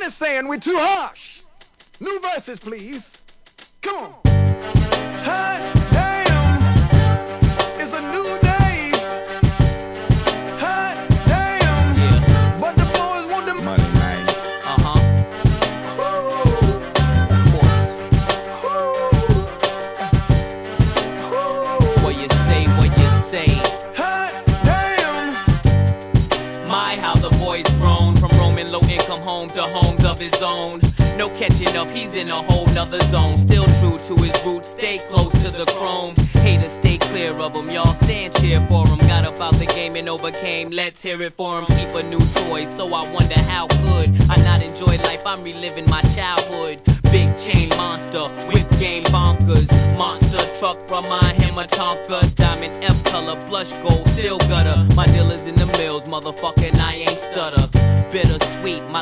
is saying we're too harsh. New verses, please. Come on. Hot damn, it's a new day. Hot damn, yeah. But the boys want the money, man. What you say, what you say. Hot damn. My, how the boy's grown from roaming low income home to homes of his own. No catching up, he's in a whole nother zone. Still true to his roots, stay close to the chrome. Haters, stay clear of him, y'all stand cheer for him. Got up out the game and overcame, let's hear it for him. Keep a new toy, so I wonder how could I not enjoy life, I'm reliving my childhood. Big chain monster, whip game bonkers. Monster truck, remind him of Tonka. Diamond F color, blush gold, still gutter. My dealer's in the mills, motherfucker, and I ain't stutter. Bittersweet, my